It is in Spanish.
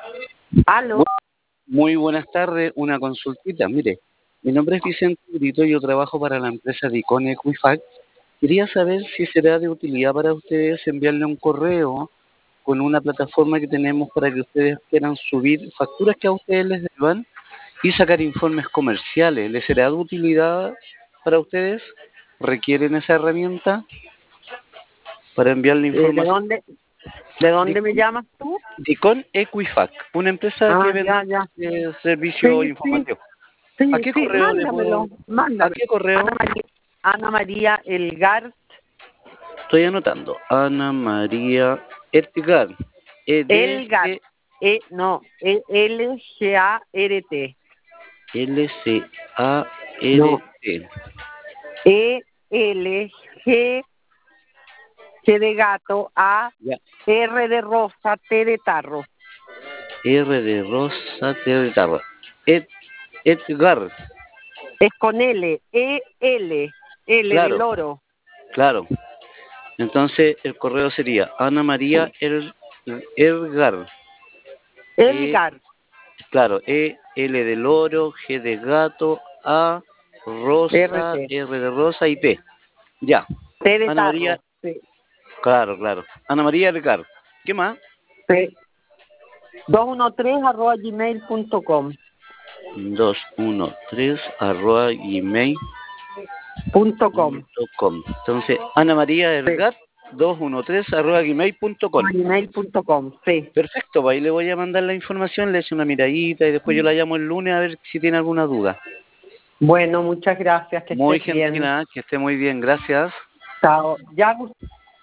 Aló. Muy buenas tardes, una consultita. Mire, mi nombre es Vicente Brito y yo trabajo para la empresa Dicon Equifax. Quería saber si será de utilidad para ustedes enviarle un correo con una plataforma que tenemos para que ustedes quieran subir facturas que a ustedes les deban y sacar informes comerciales. ¿Les será de utilidad para ustedes? ¿Requieren esa herramienta para enviarle ¿De información? dónde, de dónde me llamas tú? Dicon Equifax, una empresa que Ah, vende ya, ya. servicio Sí, sí, informativo. ¿A sí, qué sí, correo le mándamelo, puedo? ¿A mándame. qué correo? Ana María Elgar, Estoy anotando. Ana María Edgar. Elgar, EDG no, Elgart, no, LCART. ELG, G de gato, A, Ya. R de rosa, T de tarro. R de Rosa, T de Tarra. Edgar. Es con L, L de Claro, loro. claro. Entonces el correo sería Ana María Edgar. E, Elgar, claro, L de loro, G de gato, A, Rosa, RT, R de Rosa y T. Ya. T de Ana María, tarro. Sí, claro, claro. Ana María Edgar. ¿Qué más? sí. 213@gmail.com. 213@gmail.com. .com. Entonces, Ana María Sí. Edgar 213@gmail.com. Gmail.com, sí. Perfecto, pues ahí le voy a mandar la información, le echo una miradita y después yo la llamo el lunes a ver si tiene alguna duda. Bueno, muchas gracias, que Muy estés bien. gentil, ¿eh? Que esté muy bien, gracias. Chao. Ya,